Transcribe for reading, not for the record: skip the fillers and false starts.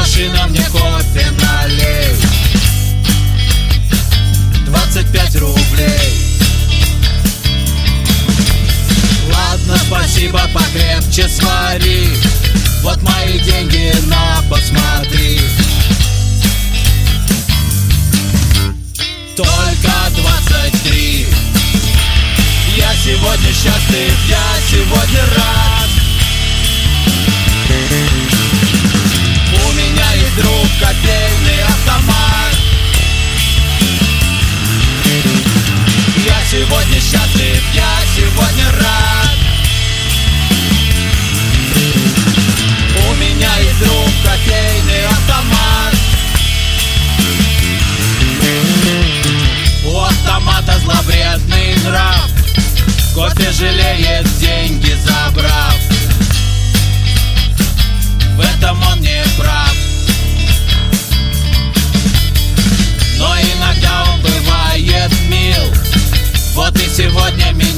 Машина, мне кофе налей. 25 рублей. Ладно, спасибо, покрепче свари. Вот мои деньги, на, посмотри. Только 23. Я сегодня счастлив, я сегодня рад. У меня есть друг, кофейный автомат. Я сегодня счастлив, я сегодня рад. У меня есть друг, кофейный автомат. У автомата зловредный нрав. Кофе жалеет, деньги забрав. В этом он не прав. Но иногда он бывает мил. Вот и сегодня меня